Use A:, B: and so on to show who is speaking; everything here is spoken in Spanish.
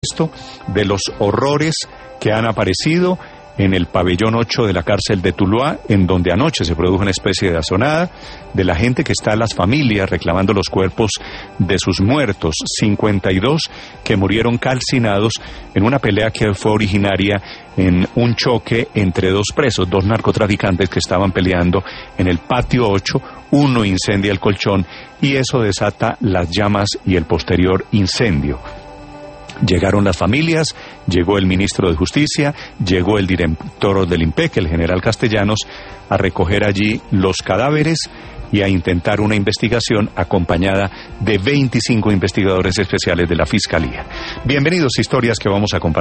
A: esto, de los horrores que han aparecido en el pabellón 8 de la cárcel de Tuluá, en donde anoche se produjo una especie de asonada, de la gente que está, las familias, reclamando los cuerpos de sus muertos, 52 que murieron calcinados en una pelea que fue originaria en un choque entre dos presos, dos narcotraficantes que estaban peleando en el patio 8, uno incendia el colchón y eso desata las llamas y el posterior incendio. Llegaron las familias, llegó el ministro de Justicia, llegó el director del IMPEC, el general Castellanos, a recoger allí los cadáveres y a intentar una investigación acompañada de 25 investigadores especiales de la Fiscalía. Bienvenidos a Historias que vamos a compartir.